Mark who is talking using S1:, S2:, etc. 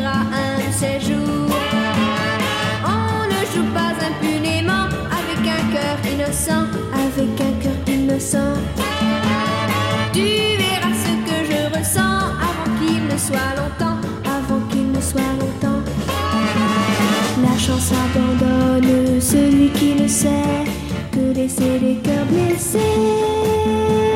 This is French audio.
S1: offrira un de ces jours. On ne joue pas impunément avec un cœur innocent, avec un cœur innocent. Tu verras ce que je ressens avant qu'il ne soit longtemps, avant qu'il ne soit longtemps. La chance abandonne celui qui ne sait que laisser les cœurs blessés.